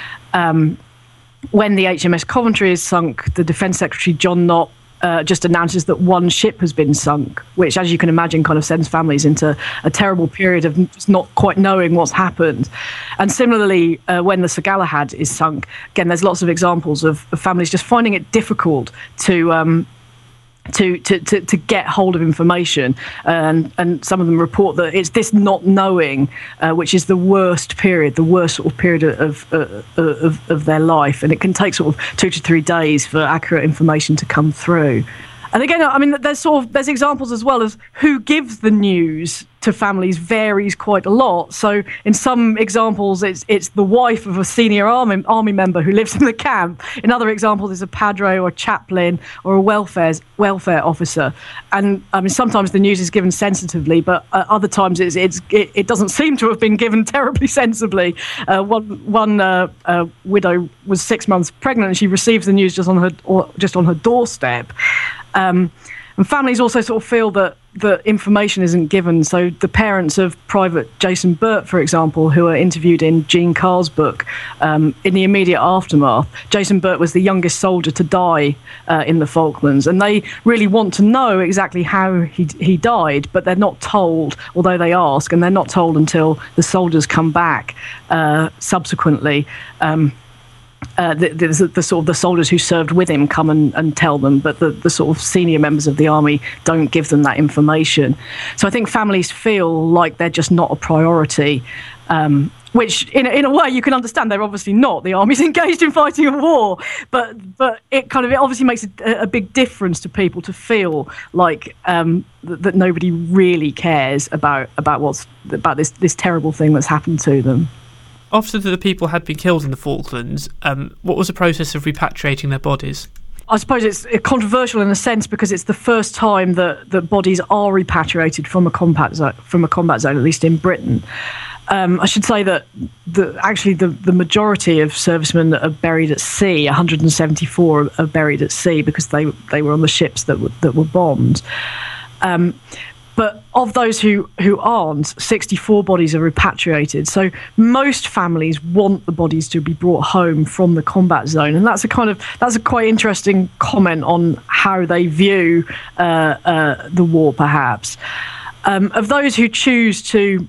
When the HMS Coventry is sunk, the Defence Secretary John Knott just announces that one ship has been sunk, which, as you can imagine, kind of sends families into a terrible period of just not quite knowing what's happened. And similarly, when the Sir Galahad is sunk, again, there's lots of examples of families just finding it difficult to get hold of information, and some of them report that it's this not knowing which is the worst period, the worst sort of period of their life, and it can take sort of 2 to 3 days for accurate information to come through. And again, I mean, there's examples as well as who gives the news to families varies quite a lot. So in some examples, it's the wife of a senior army member who lives in the camp. In other examples, it's a padre or a chaplain or a welfare officer. And I mean, sometimes the news is given sensitively, but other times it doesn't seem to have been given terribly sensibly. One widow was 6 months pregnant, and she receives the news just on her doorstep. And families also sort of feel that the information isn't given. So the parents of Private Jason Burt, for example, who are interviewed in Jean Carr's book, in the immediate aftermath, Jason Burt was the youngest soldier to die in the Falklands, and they really want to know exactly how he died, but they're not told, although they ask, and they're not told until the soldiers come back subsequently. The sort of the soldiers who served with him come and tell them, but the sort of senior members of the army don't give them that information. So I think families feel like they're just not a priority, which in a way you can understand. They're obviously not. The army's engaged in fighting a war, but it obviously makes a big difference to people to feel like that nobody really cares about this terrible thing that's happened to them. After the people had been killed in the Falklands, what was the process of repatriating their bodies? I suppose it's controversial in a sense because it's the first time that bodies are repatriated from a combat zone, at least in Britain. I should say that the majority of servicemen are buried at sea. 174 are buried at sea because they were on the ships that were bombed. But of those who aren't, 64 bodies are repatriated. So most families want the bodies to be brought home from the combat zone, and that's a quite interesting comment on how they view the war, perhaps. Of those who choose to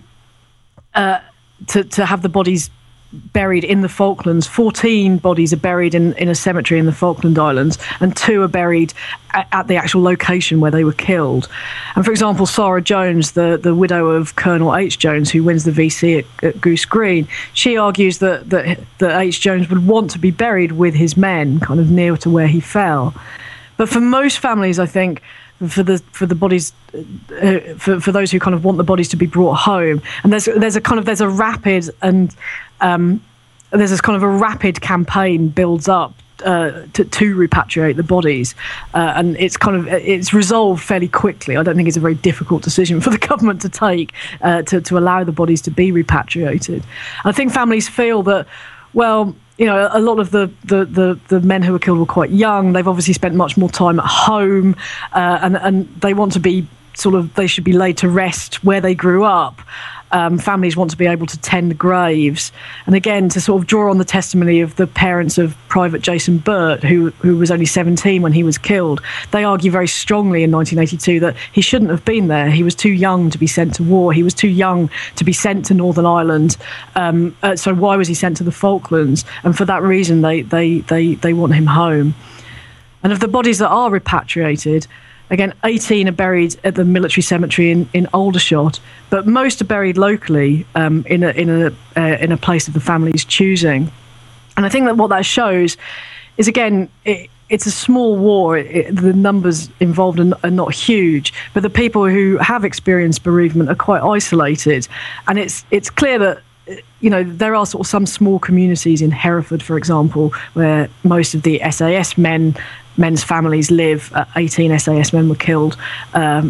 have the bodies buried in the Falklands, 14 bodies are buried in a cemetery in the Falkland Islands, and 2 are buried at the actual location where they were killed. And for example, Sarah Jones, the widow of Colonel H. Jones, who wins the VC at Goose Green, she argues that H. Jones would want to be buried with his men, kind of near to where he fell. But for most families, I think, for the bodies, for those who kind of want the bodies to be brought home, and there's a rapid and there's this kind of a rapid campaign builds up to repatriate the bodies, and it's resolved fairly quickly. I don't think it's a very difficult decision for the government to take to allow the bodies to be repatriated. I think families feel that, well, you know, a lot of the men who were killed were quite young. They've obviously spent much more time at home, and they want to be they should be laid to rest where they grew up. Families want to be able to tend graves. And again, to sort of draw on the testimony of the parents of Private Jason Burt, who was only 17 when he was killed, they argue very strongly in 1982 that he shouldn't have been there. He was too young to be sent to war. He was too young to be sent to Northern Ireland. So why was he sent to the Falklands? And for that reason, they want him home. And of the bodies that are repatriated, again, 18 are buried at the military cemetery in Aldershot, but most are buried locally in a place of the family's choosing. And I think that what that shows is, again, it's a small war. The numbers involved are not huge, but the people who have experienced bereavement are quite isolated. And it's clear that, you know, there are sort of some small communities in Hereford, for example, where most of the SAS men's families live. 18 SAS men were killed, and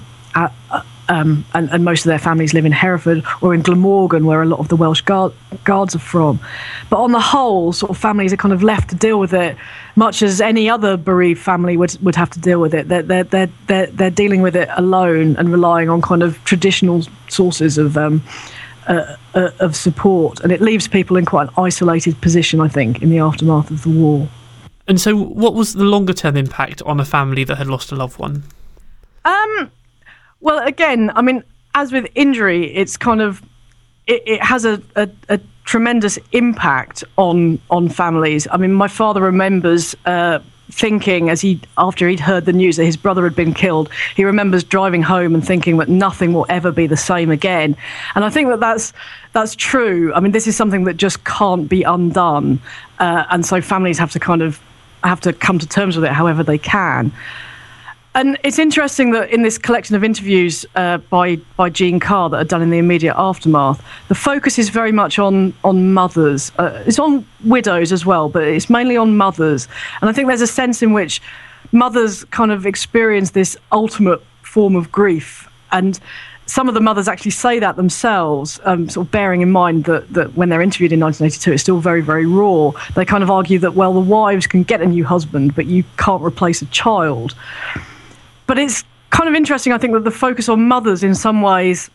most of their families live in Hereford or in Glamorgan, where a lot of the Welsh Guards are from. But on the whole, sort of families are kind of left to deal with it, much as any other bereaved family would have to deal with it. They're dealing with it alone and relying on kind of traditional sources of support, and it leaves people in quite an isolated position, I think, in the aftermath of the war. And so what was the longer term impact on a family that had lost a loved one? Well, again, I mean, as with injury, it's kind of it has a tremendous impact on families. I mean, my father remembers thinking, after he'd heard the news that his brother had been killed, he remembers driving home and thinking that nothing will ever be the same again. And I think that's true. I mean, this is something that just can't be undone, and so families have to come to terms with it however they can. And it's interesting that in this collection of interviews by Jean Carr that are done in the immediate aftermath, the focus is very much on mothers. It's on widows as well, but it's mainly on mothers. And I think there's a sense in which mothers kind of experience this ultimate form of grief. And some of the mothers actually say that themselves, sort of bearing in mind that when they're interviewed in 1982, it's still very, very raw. They kind of argue that, well, the wives can get a new husband, but you can't replace a child. But it's kind of interesting, I think, that the focus on mothers in some ways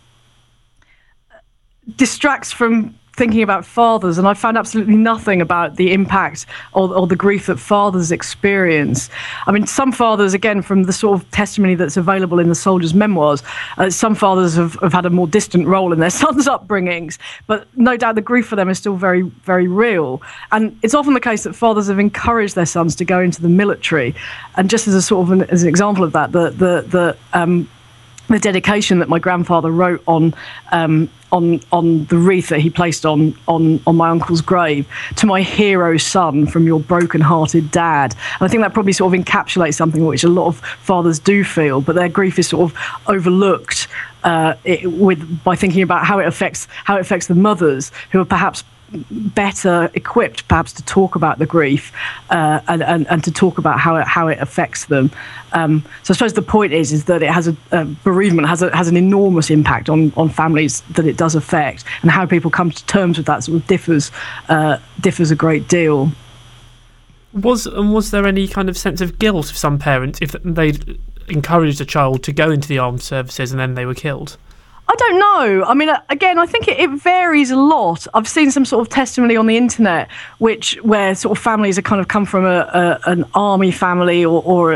distracts from thinking about fathers, and I found absolutely nothing about the impact or the grief that fathers experience. I mean, some fathers, again, from the sort of testimony that's available in the soldiers' memoirs, some fathers have had a more distant role in their sons' upbringings, but no doubt the grief for them is still very, very real. And it's often the case that fathers have encouraged their sons to go into the military. And just as a sort of as an example of that, the dedication that my grandfather wrote on the wreath that he placed on my uncle's grave, "To my hero son from your broken-hearted dad." And I think that probably sort of encapsulates something which a lot of fathers do feel, but their grief is sort of overlooked by thinking about how it affects the mothers, who are perhaps better equipped perhaps to talk about the grief and to talk about how it affects them. So I suppose the point is that it has bereavement has an enormous impact on families that it does affect, and how people come to terms with that sort of differs a great deal. Was there any kind of sense of guilt of some parents if they encouraged a child to go into the armed services and then they were killed? I don't know. I mean, again, I think it varies a lot. I've seen some sort of testimony on the internet where sort of families have kind of come from an army family or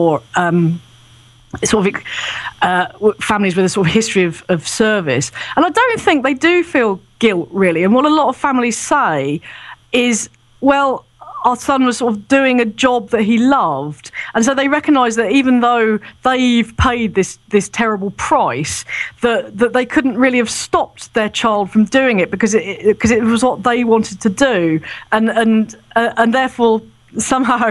sort of families with a sort of history of service. And I don't think they do feel guilt, really. And what a lot of families say is, well, our son was sort of doing a job that he loved. And so they recognise that even though they've paid this terrible price, that they couldn't really have stopped their child from doing it because it was what they wanted to do. And therefore, somehow,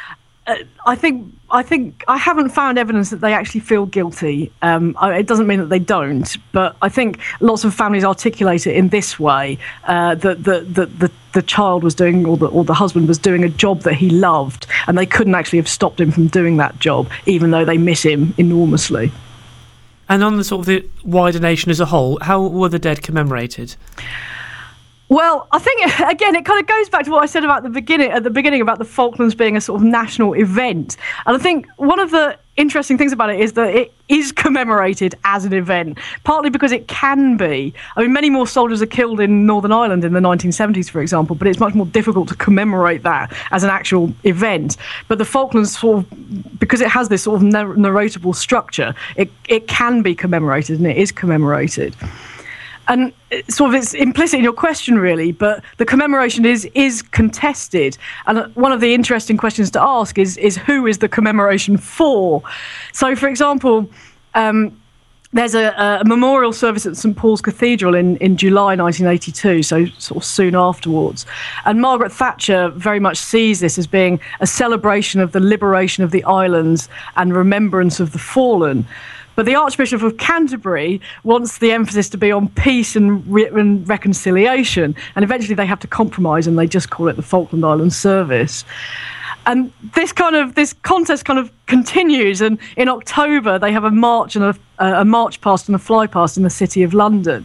I think I haven't found evidence that they actually feel guilty. It doesn't mean that they don't, but I think lots of families articulate it in this way: that the child was doing, or the husband was doing a job that he loved, and they couldn't actually have stopped him from doing that job, even though they miss him enormously. And on the sort of the wider nation as a whole, how were the dead commemorated? Well, I think, again, it kind of goes back to what I said at the beginning about the Falklands being a sort of national event. And I think one of the interesting things about it is that it is commemorated as an event, partly because it can be. I mean, many more soldiers are killed in Northern Ireland in the 1970s, for example, but it's much more difficult to commemorate that as an actual event. But the Falklands, sort of, because it has this sort of narratable structure, it can be commemorated, and it is commemorated. And it's implicit in your question, really, but the commemoration is contested. And one of the interesting questions to ask is who is the commemoration for? So, for example, there's a memorial service at St Paul's Cathedral in July 1982, so sort of soon afterwards. And Margaret Thatcher very much sees this as being a celebration of the liberation of the islands and remembrance of the fallen. But the Archbishop of Canterbury wants the emphasis to be on peace and reconciliation, and eventually they have to compromise and they just call it the Falkland Islands Service. And this contest kind of continues, and in October they have a march and a march past and a fly past in the City of London.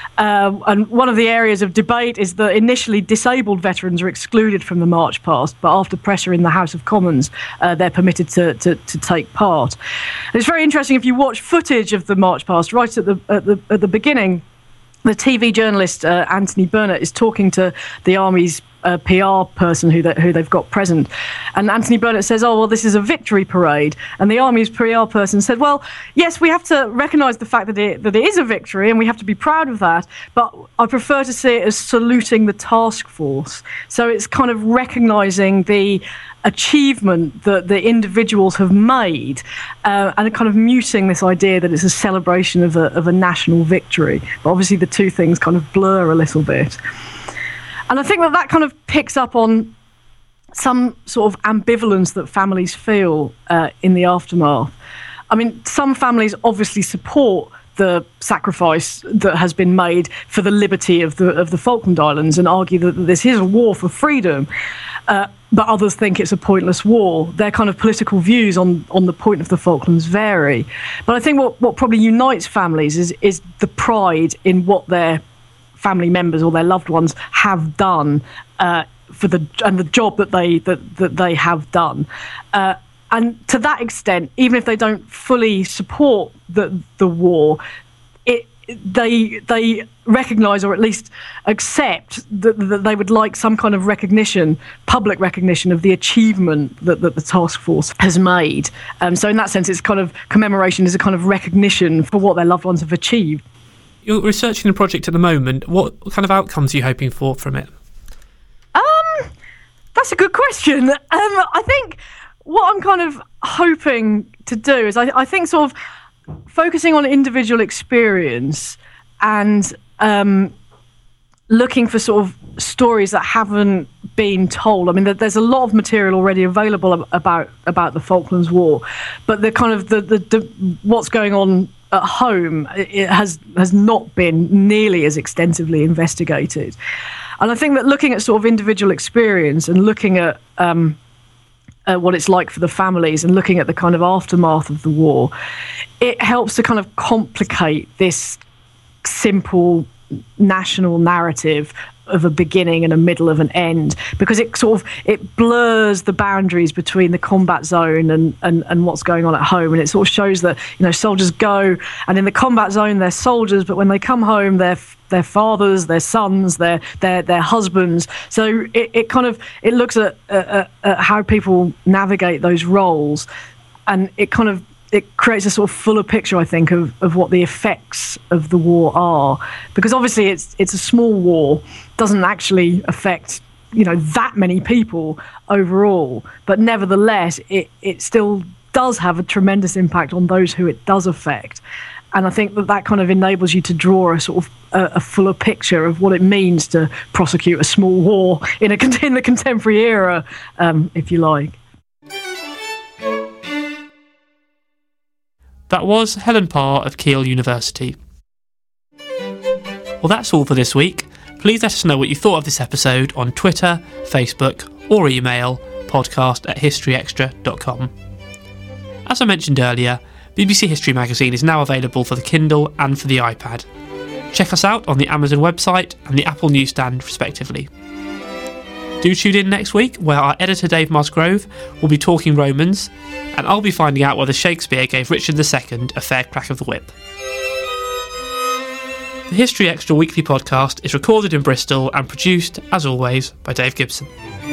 And one of the areas of debate is that initially disabled veterans are excluded from the march past, but after pressure in the House of Commons, they're permitted to take part. And it's very interesting if you watch footage of the march past right at the beginning. The TV journalist Anthony Burnett is talking to the Army's PR person who they've got present. And Anthony Burnett says, oh, well, this is a victory parade. And the Army's PR person said, well, yes, we have to recognise the fact that it is a victory and we have to be proud of that, but I prefer to see it as saluting the task force. So it's kind of recognising the achievement that the individuals have made and kind of muting this idea that it's a celebration of a national victory. But obviously the two things kind of blur a little bit. And I think that kind of picks up on some sort of ambivalence that families feel in the aftermath. I mean, some families obviously support the sacrifice that has been made for the liberty of the Falkland Islands and argue that this is a war for freedom, but others think it's a pointless war. Their kind of political views on the point of the Falklands vary. But I think what probably unites families is the pride in what their family members or their loved ones have done for the job that they have done. And to that extent, even if they don't fully support the war, they recognise or at least accept that they would like some kind of recognition, public recognition of the achievement that the task force has made. So in that sense, it's kind of commemoration is a kind of recognition for what their loved ones have achieved. You're researching the project at the moment. What kind of outcomes are you hoping for from it? That's a good question. I think what I'm kind of hoping to do is I think sort of focusing on individual experience and looking for sort of stories that haven't been told. I mean, there's a lot of material already available about the Falklands War, but the kind of the what's going on at home, it has not been nearly as extensively investigated. And I think that looking at sort of individual experience and looking at what it's like for the families and looking at the kind of aftermath of the war, it helps to kind of complicate this simple national narrative of a beginning and a middle of an end, because it blurs the boundaries between the combat zone and what's going on at home, and it sort of shows that, you know, soldiers go, and in the combat zone they're soldiers, but when they come home they're fathers, their sons, their husbands. So it looks at how people navigate those roles, and it creates a sort of fuller picture, I think, of what the effects of the war are. Because obviously it's a small war, doesn't actually affect, you know, that many people overall. But nevertheless, it still does have a tremendous impact on those who it does affect. And I think that kind of enables you to draw a sort of a fuller picture of what it means to prosecute a small war in the contemporary era, if you like. That was Helen Parr of Keele University. Well, that's all for this week. Please let us know what you thought of this episode on Twitter, Facebook, or email podcast@historyextra.com. As I mentioned earlier, BBC History Magazine is now available for the Kindle and for the iPad. Check us out on the Amazon website and the Apple newsstand, respectively. Do tune in next week, where our editor Dave Musgrove will be talking Romans, and I'll be finding out whether Shakespeare gave Richard II a fair crack of the whip. The History Extra weekly podcast is recorded in Bristol and produced, as always, by Dave Gibson.